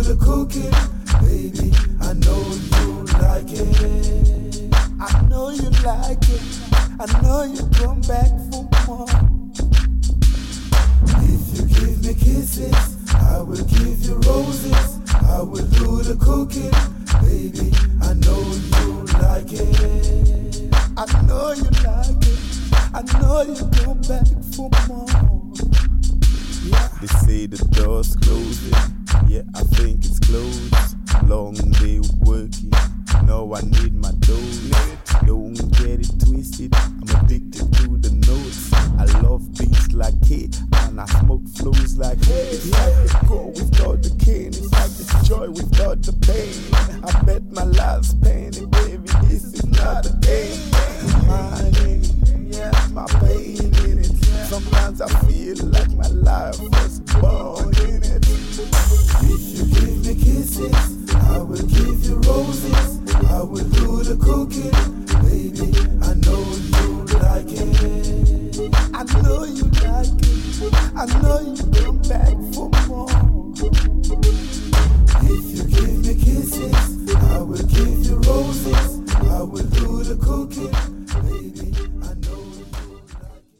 the cooking, baby. I know you like it. I know you like it. I know you come back for more. If you give me kisses, I will give you roses. I will do the cooking, baby. I know you like it. I know you like it. I know you come back for more. Yeah. They say the door's closing. Yeah, I think it's closed. Long day working. Now I need my dose. Don't get it twisted. I'm addicted to the notes. I love beats like it, and I smoke flows like hey. It's like the go without the cane. It's like the joy without the pain. I bet my last penny, baby, this is not a game. Mine in it, yeah, my pain in it. Sometimes I feel like my life was born in it. If you give me kisses, I will give you roses. I will do the cooking, baby. I know you like it. I know you like it. I know you come back for